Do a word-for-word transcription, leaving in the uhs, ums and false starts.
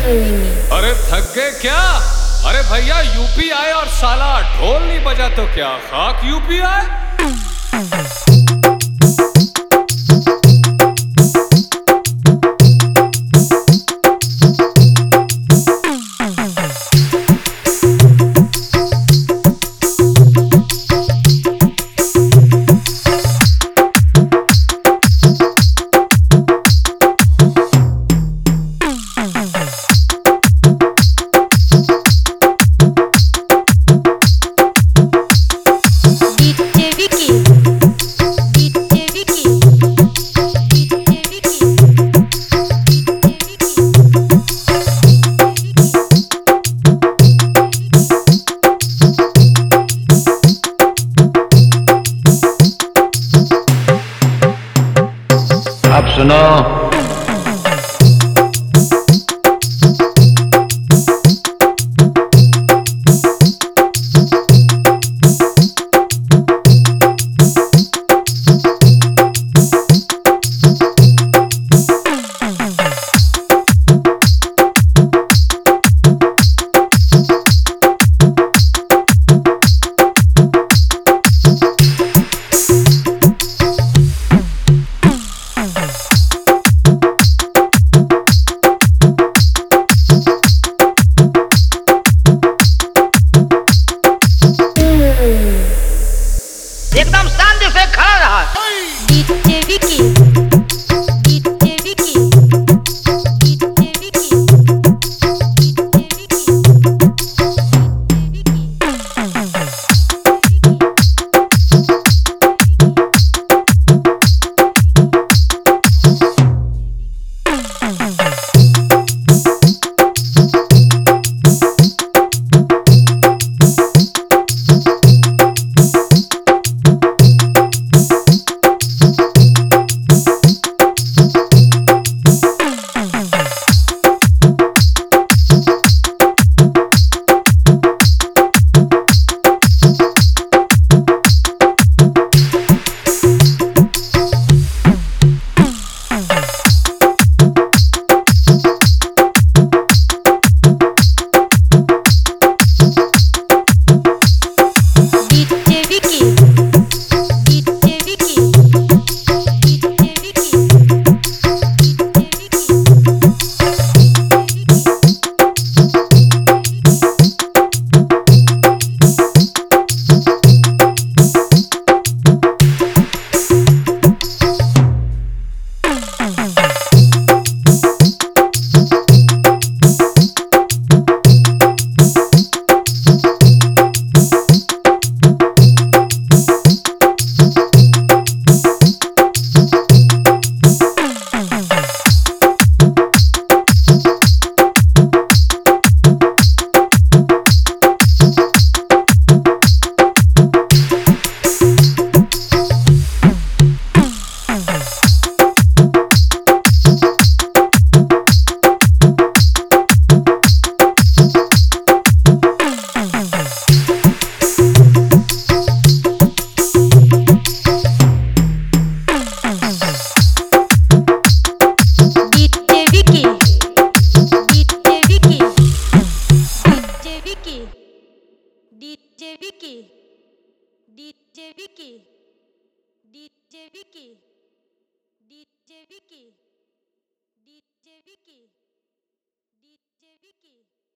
अरे थक गए क्या? अरे भैया यूपी आए और साला ढोल नहीं बजा तो क्या खाक यूपी आए? अब सुनो, एकदम शांति से खड़ा रहा। DJ Vicky, DJ Vicky, DJ Vicky, DJ Vicky. DJ Vicky, DJ Vicky, DJ Vicky, DJ Vicky, DJ Vicky, DJ Vicky.